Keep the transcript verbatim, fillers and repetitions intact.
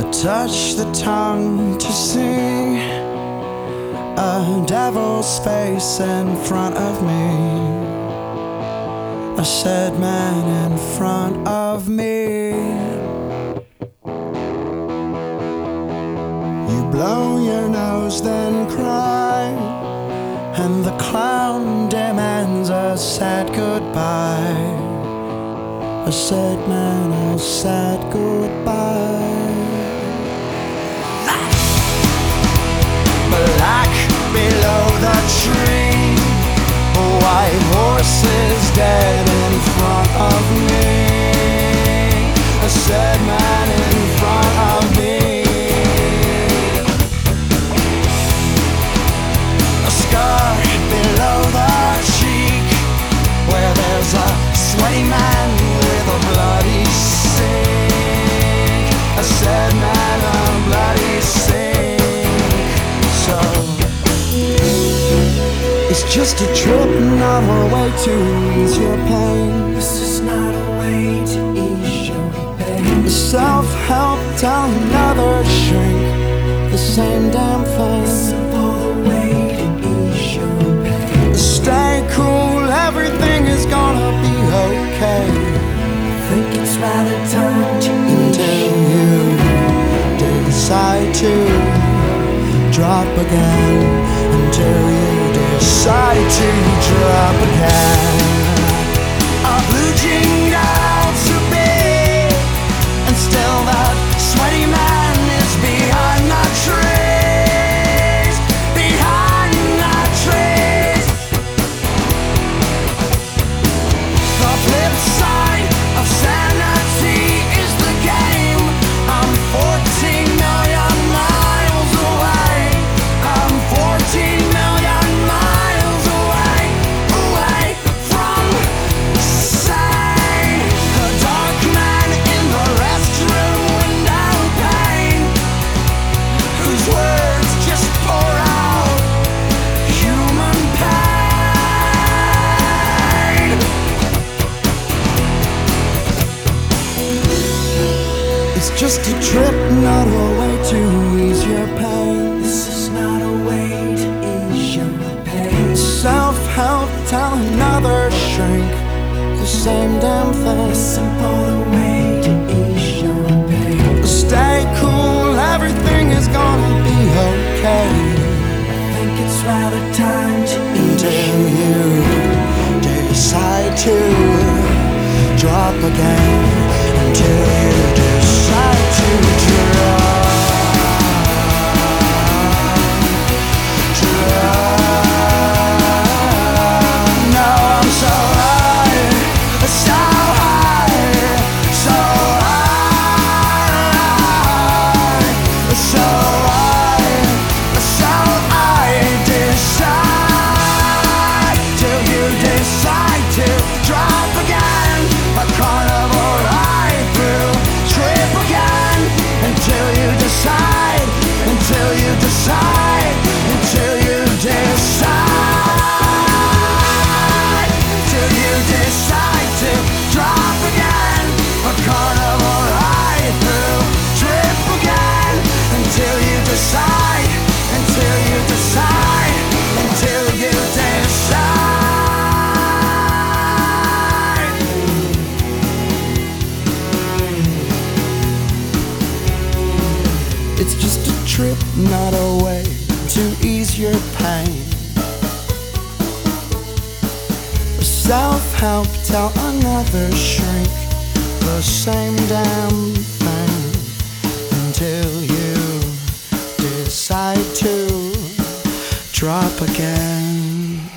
touch the tongue to see a devil's face in front of me, a sad man in front of me. You blow your nose then cry, and the clown demands a sad goodbye. A sad man, a sad goodbye. Black below the tree, a white horse is dead in front of me, a sad man in front of me. A scar below the cheek, where there's a sweaty man with a bloody sink, a sad man, a bloody sink. So it's just a trip, not a way to ease your pain. This is not a way to ease your pain. Self-help, tell another shrink the same damn thing. Simple way to ease your pain. Stay cool, everything is gonna be okay. I think it's rather time to ease Until you decide to drop again. Until you decide to drop again. A blue jean girl to be, and still that sweaty man is behind the trees, behind the trees. The flip side of sanity is the game. I'm fourteen million miles away. I'm fourteen million miles away, away from sane. The dark man in the restroom window pane, whose words just pour out human pain. It's just a trip, not a way to ease your pain. This is not a way to ease your pain. Self-help, tell another shrink the same damn thing. Simple way to ease your pain. Stay cool, everything is gonna be okay. I think it's rather time to ease Until you decide to drop again. Until you decide to drop. It's just a trip, not a way to ease your pain. Self-help, tell another shrink the same damn thing. Until you decide to drop again.